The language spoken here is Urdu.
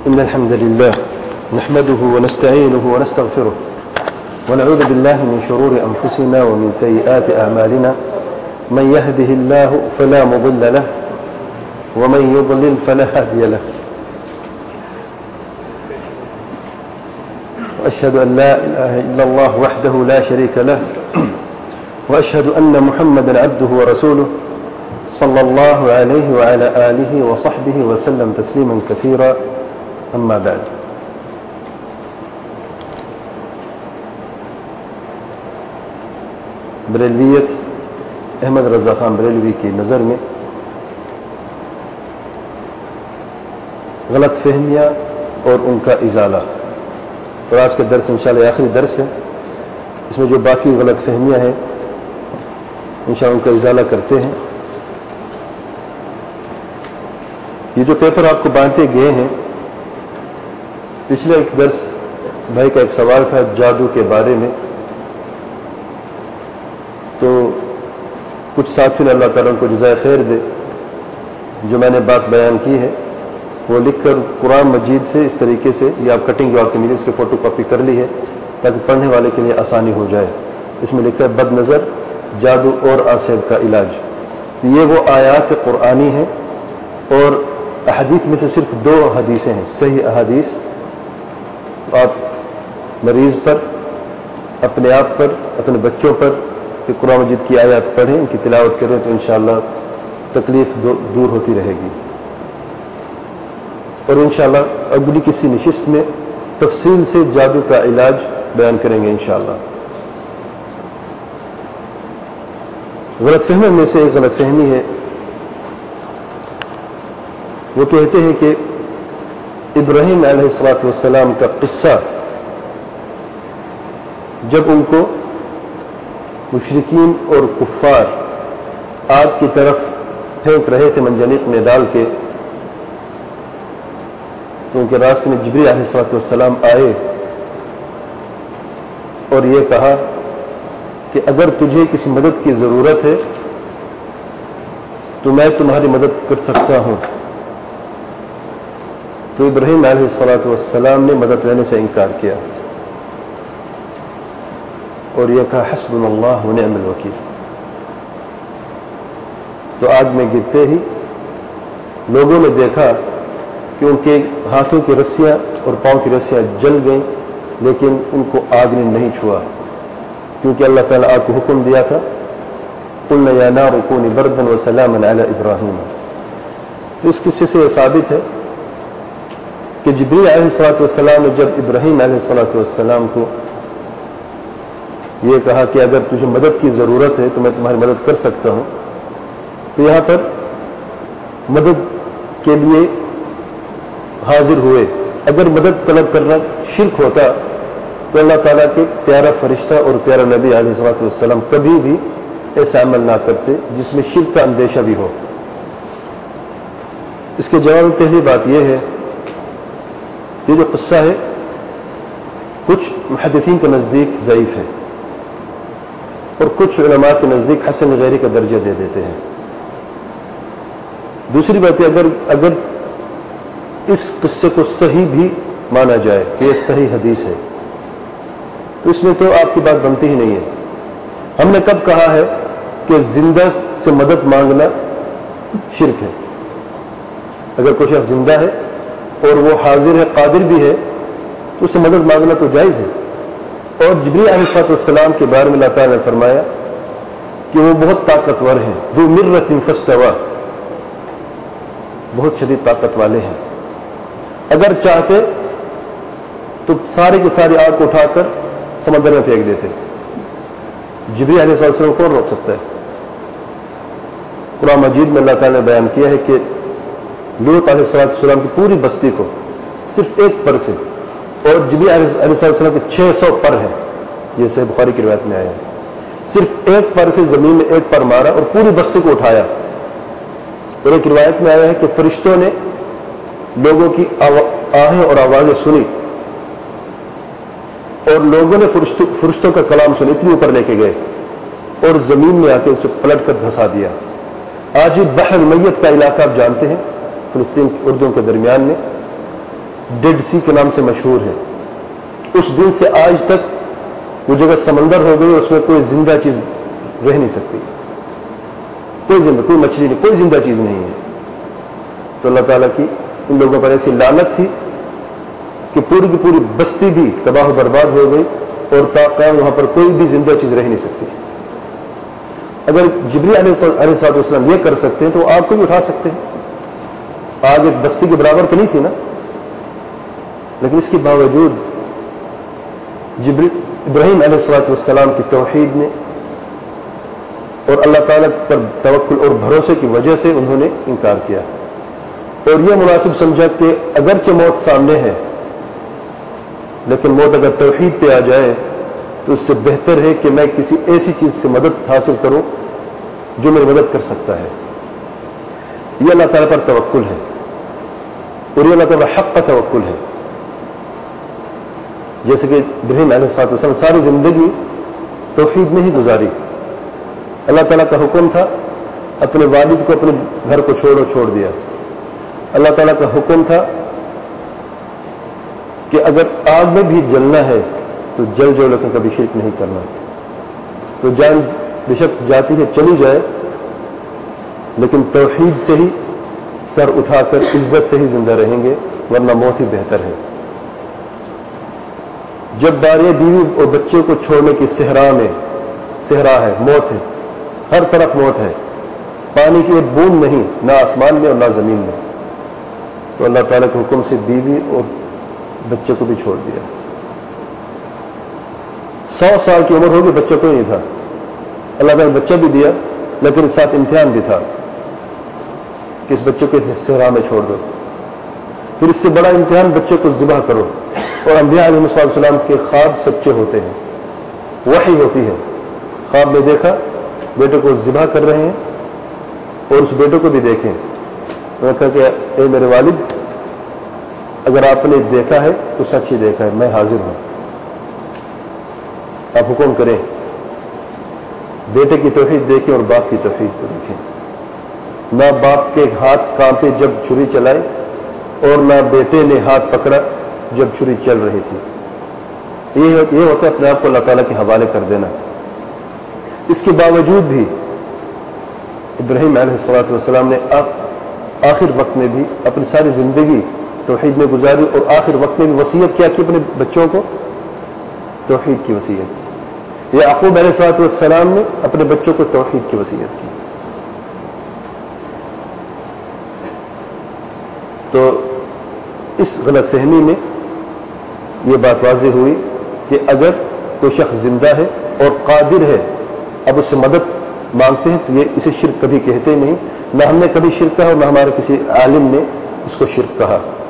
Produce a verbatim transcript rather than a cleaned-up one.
إن الحمد لله نحمده ونستعينه ونستغفره ونعوذ بالله من شرور أنفسنا ومن سيئات أعمالنا من يهده الله فلا مضل له ومن يضلل فلا هادي له وأشهد أن لا إله إلا الله وحده لا شريك له وأشهد أن محمدا عبده ورسوله صلى الله عليه وعلى آله وصحبه وسلم تسليما كثيرا أما بعد. بریلویت احمد رضا خان بریلوی کی نظر میں غلط فہمیاں اور ان کا ازالہ، اور آج کا درس انشاءاللہ آخری درس ہے، اس میں جو باقی غلط فہمیاں ہیں انشاءاللہ ان کا ازالہ کرتے ہیں. یہ جو پیپر آپ کو بانٹے گئے ہیں، پچھلے ایک درس بھائی کا ایک سوال تھا جادو کے بارے میں، تو کچھ ساتھیوں نے اللہ تعالیٰ ان کو جزائے خیر دے جو میں نے بات بیان کی ہے وہ لکھ کر قرآن مجید سے اس طریقے سے یہ آپ کٹنگ جو آپ کے ملی اس کی فوٹو کاپی کر لی ہے تاکہ پڑھنے والے کے لیے آسانی ہو جائے. اس میں لکھا ہے بد نظر، جادو اور آسیب کا علاج. یہ وہ آیات قرآنی ہیں اور احادیث میں سے صرف دو حدیثیں ہیں صحیح احادیث. آپ مریض پر، اپنے آپ پر، اپنے بچوں پر کہ قرآن مجید کی آیات پڑھیں، ان کی تلاوت کریں تو انشاءاللہ تکلیف دور ہوتی رہے گی. اور انشاءاللہ اگلی کسی نشست میں تفصیل سے جادو کا علاج بیان کریں گے انشاءاللہ. غلط فہمی میں سے ایک غلط فہمی ہے، وہ کہتے ہیں کہ ابراہیم علیہ الصلوۃ والسلام کا قصہ جب ان کو مشرکین اور کفار آگ کی طرف پھینک رہے تھے منجنیق میں ڈال کے، تو ان کے راستے میں جبریل علیہ الصلوۃ والسلام آئے اور یہ کہا کہ اگر تجھے کسی مدد کی ضرورت ہے تو میں تمہاری مدد کر سکتا ہوں. تو ابراہیم علیہ الصلوۃ والسلام نے مدد لینے سے انکار کیا اور یہ کہا حسبنا اللہ ونعم الوکیل. تو آگ میں گرتے ہی لوگوں نے دیکھا کہ ان کے ہاتھوں کی رسیاں اور پاؤں کی رسیاں جل گئیں، لیکن ان کو آگ نے نہیں چھوا کیونکہ اللہ تعالیٰ آگ کو حکم دیا تھا قلنا یا نار کونی بردا وسلاما علی ابراہیم. تو اس قصے سے یہ ثابت ہے کہ جبریل علیہ الصلوۃ والسلام نے جب ابراہیم علیہ الصلوۃ والسلام کو یہ کہا کہ اگر تجھے مدد کی ضرورت ہے تو میں تمہاری مدد کر سکتا ہوں، تو یہاں پر مدد کے لیے حاضر ہوئے. اگر مدد طلب کرنا شرک ہوتا تو اللہ تعالیٰ کے پیارا فرشتہ اور پیارا نبی علیہ الصلوۃ والسلام کبھی بھی ایسا عمل نہ کرتے جس میں شرک کا اندیشہ بھی ہو. اس کے جواب میں پہلی بات یہ ہے، یہ جو قصہ ہے کچھ محدثین کے نزدیک ضعیف ہے اور کچھ علماء کے نزدیک حسن غیری کا درجہ دے دیتے ہیں. دوسری بات ہے اگر اگر اس قصے کو صحیح بھی مانا جائے کہ یہ صحیح حدیث ہے تو اس میں تو آپ کی بات بنتی ہی نہیں ہے. ہم نے کب کہا ہے کہ زندہ سے مدد مانگنا شرک ہے؟ اگر کوئی شخص زندہ ہے اور وہ حاضر ہے، قادر بھی ہے، تو اس سے مدد مانگنا تو جائز ہے. اور جبریل علیہ الصلوۃ والسلام کے بارے میں اللہ تعالیٰ نے فرمایا کہ وہ بہت طاقتور ہیں، ذو مرۃ فاستویٰ، بہت شدید طاقت والے ہیں. اگر چاہتے تو سارے کے سارے آگ کو اٹھا کر سمندر میں پھینک دیتے. جبریل علیہ السلام کو کون روک سکتا ہے؟ قرآن مجید میں اللہ تعالیٰ نے بیان کیا ہے کہ لوط علیہ السلام کی پوری بستی کو صرف ایک پر سے، اور جبریل علیہ السلام کے چھ سو پر ہیں، یہ صحیح بخاری کی روایت میں آیا ہے، صرف ایک پر سے زمین میں ایک پر مارا اور پوری بستی کو اٹھایا. اور ایک روایت میں آیا ہے کہ فرشتوں نے لوگوں کی آہیں اور آوازیں سنی اور لوگوں نے فرشتوں کا کلام سنا، اتنی اوپر لے کے گئے اور زمین میں آ کے اسے پلٹ کر دھسا دیا. آج بھی بحر میت کا علاقہ آپ جانتے ہیں فلسطین اردو کے درمیان میں، ڈیڈ سی کے نام سے مشہور ہے. اس دن سے آج تک وہ جگہ سمندر ہو گئی, اس میں کوئی زندہ چیز رہ نہیں سکتی, کوئی زندہ, کوئی مچھلی نہیں, کوئی زندہ چیز نہیں ہے. تو اللہ تعالیٰ کی ان لوگوں پر ایسی لعنت تھی کہ پوری کی پوری بستی بھی تباہ و برباد ہو گئی اور تا قیام وہاں پر کوئی بھی زندہ چیز رہ نہیں سکتی. اگر جبریل علیہ السلام یہ کر سکتے ہیں تو آگ کو بھی اٹھا سکتے ہیں. آگ ایک بستی کے برابر تو نہیں تھی نا, لیکن اس کے باوجود جبریل ابراہیم علیہ السلام کی توحید نے اور اللہ تعالیٰ پر توکل اور بھروسے کی وجہ سے انہوں نے انکار کیا, اور یہ مناسب سمجھا کہ اگرچہ موت سامنے ہے لیکن موت اگر توحید پہ آ جائے تو اس سے بہتر ہے کہ میں کسی ایسی چیز سے مدد حاصل کروں جو میری مدد کر سکتا ہے. یہ اللہ تعالیٰ پر توکل ہے, اور یہ اللہ تعالیٰ حق کا توکل ہے. جیسے کہ ابراہیم علیہ السلام ساری زندگی توحید میں ہی گزاری. اللہ تعالیٰ کا حکم تھا اپنے والد کو اپنے گھر کو چھوڑو, چھوڑ دیا. اللہ تعالیٰ کا حکم تھا کہ اگر آگ میں بھی جلنا ہے تو جل جو, لیکن کبھی شرک نہیں کرنا. تو جان بے شک جاتی ہے چلی جائے, لیکن توحید سے ہی سر اٹھا کر عزت سے ہی زندہ رہیں گے, ورنہ موت ہی بہتر ہے. جب بارے بیوی اور بچے کو چھوڑنے کی صحرا میں, صحرا ہے, موت ہے, ہر طرف موت ہے, پانی کی ایک بوند نہیں, نہ آسمان میں اور نہ زمین میں, تو اللہ تعالیٰ کے حکم سے بیوی اور بچے کو بھی چھوڑ دیا. سو سال کی عمر ہوگی, بچہ کوئی نہیں تھا. اللہ تعالیٰ نے بچہ بھی دیا, لیکن اس ساتھ امتحان بھی تھا کہ اس بچے کو صحرا میں چھوڑ دو. پھر اس سے بڑا امتحان, بچے کو ذبح کرو. اور انبیاء علیہ السلام کے خواب سچے ہوتے ہیں, وحی ہوتی ہے. خواب میں دیکھا بیٹے کو ذبح کر رہے ہیں, اور اس بیٹے کو بھی دیکھیں. میں نے کہا کہ اے میرے والد, اگر آپ نے دیکھا ہے تو سچ ہی دیکھا ہے, میں حاضر ہوں, آپ حکم کریں. بیٹے کی توحید دیکھیں اور باپ کی توحید کو دیکھیں. نہ باپ کے ہاتھ کانپے جب چھری چلائی, اور نہ بیٹے نے ہاتھ پکڑا جب چھری چل رہی تھی. یہ ہوتا ہے اپنے آپ کو اللہ تعالیٰ کے حوالے کر دینا. اس کے باوجود بھی ابراہیم علیہ السلام نے آخر وقت میں بھی اپنی ساری زندگی توحید میں گزاری, اور آخر وقت میں بھی وصیت کیا کی اپنے بچوں کو, توحید کی وصیت. یعقوب علیہ السلام نے اپنے بچوں کو توحید کی وصیت کی. تو اس غلط فہمی میں یہ بات واضح ہوئی کہ اگر کوئی شخص زندہ ہے اور قادر ہے, اب اس سے مدد مانگتے ہیں, تو یہ اسے شرک کبھی کہتے نہیں. نہ ہم نے کبھی شرک کہا اور نہ ہمارے کسی عالم نے اس کو شرک کہا.